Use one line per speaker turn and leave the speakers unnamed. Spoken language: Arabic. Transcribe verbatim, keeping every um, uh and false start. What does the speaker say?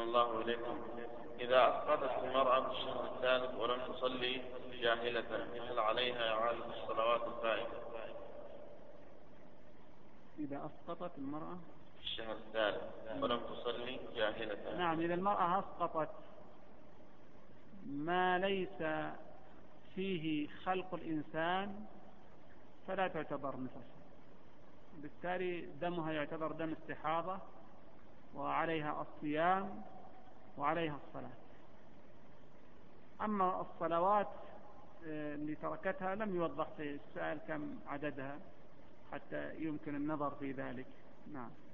الله إليكم، إذا أسقطت المرأة في الشهر الثالث ولم تصلي جاهلة هل عليها إعادة الصلوات الفائتة؟
إذا أسقطت المرأة
في الشهر الثالث ولم تصلي جاهلة.
نعم، إذا المرأة أسقطت ما ليس فيه خلق الإنسان فلا تعتبر نفسا، بالتالي دمها يعتبر دم استحاضة وعليها الصيام وعليها الصلاة. أما الصلوات اللي تركتها لم يوضح في السؤال كم عددها حتى يمكن النظر في ذلك. نعم.